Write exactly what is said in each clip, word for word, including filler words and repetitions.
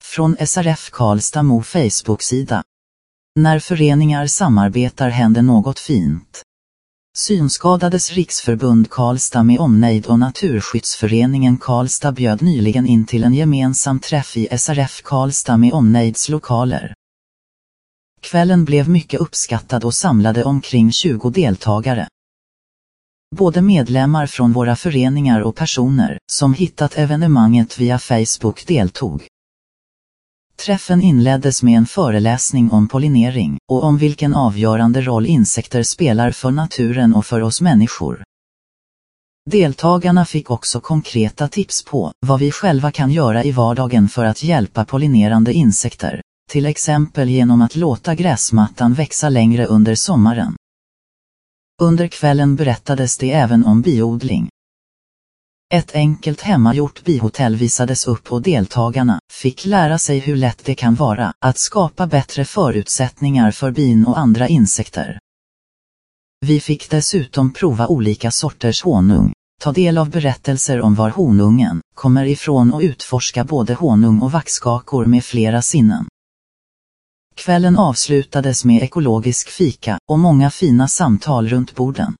Från S R F Karlstad Mo Facebook-sida. När föreningar samarbetar händer något fint. Synskadades riksförbund Karlstad med omnejd och Naturskyddsföreningen Karlstad bjöd nyligen in till en gemensam träff i S R F Karlstad med omnejds lokaler. Kvällen blev mycket uppskattad och samlade omkring tjugo deltagare. Både medlemmar från våra föreningar och personer som hittat evenemanget via Facebook deltog. Träffen inleddes med en föreläsning om pollinering och om vilken avgörande roll insekter spelar för naturen och för oss människor. Deltagarna fick också konkreta tips på vad vi själva kan göra i vardagen för att hjälpa pollinerande insekter, till exempel genom att låta gräsmattan växa längre under sommaren. Under kvällen berättades det även om biodling. Ett enkelt hemmagjort bihotell visades upp och deltagarna fick lära sig hur lätt det kan vara att skapa bättre förutsättningar för bin och andra insekter. Vi fick dessutom prova olika sorters honung, ta del av berättelser om var honungen kommer ifrån och utforska både honung och vaxskakor med flera sinnen. Kvällen avslutades med ekologisk fika och många fina samtal runt borden.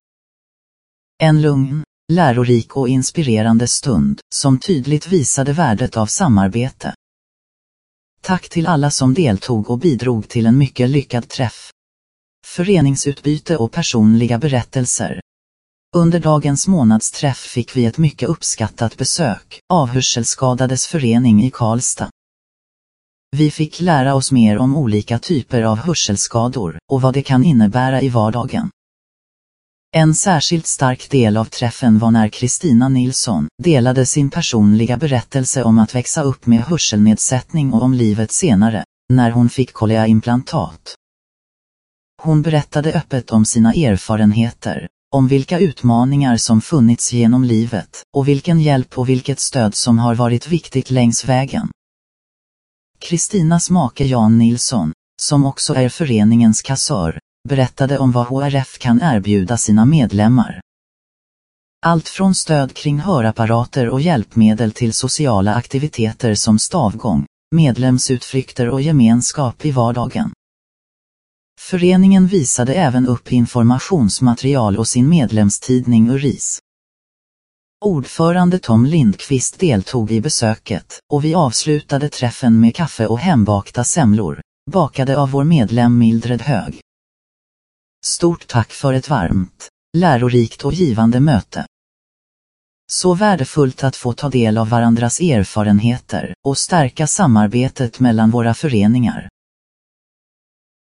En lugn, lärorik och inspirerande stund som tydligt visade värdet av samarbete. Tack till alla som deltog och bidrog till en mycket lyckad träff. Föreningsutbyte och personliga berättelser. Under dagens månadsträff fick vi ett mycket uppskattat besök av Hörselskadades förening i Karlstad. Vi fick lära oss mer om olika typer av hörselskador och vad det kan innebära i vardagen. En särskilt stark del av träffen var när Kristina Nilsson delade sin personliga berättelse om att växa upp med hörselnedsättning och om livet senare, när hon fick cochleaimplantat. Hon berättade öppet om sina erfarenheter, om vilka utmaningar som funnits genom livet och vilken hjälp och vilket stöd som har varit viktigt längs vägen. Kristinas make Jan Nilsson, som också är föreningens kassör, berättade om vad H R F kan erbjuda sina medlemmar. Allt från stöd kring hörapparater och hjälpmedel till sociala aktiviteter som stavgång, medlemsutflykter och gemenskap i vardagen. Föreningen visade även upp informationsmaterial och sin medlemstidning Uris. Ordförande Tom Lindqvist deltog i besöket och vi avslutade träffen med kaffe och hembakta semlor, bakade av vår medlem Mildred Hög. Stort tack för ett varmt, lärorikt och givande möte. Så värdefullt att få ta del av varandras erfarenheter och stärka samarbetet mellan våra föreningar.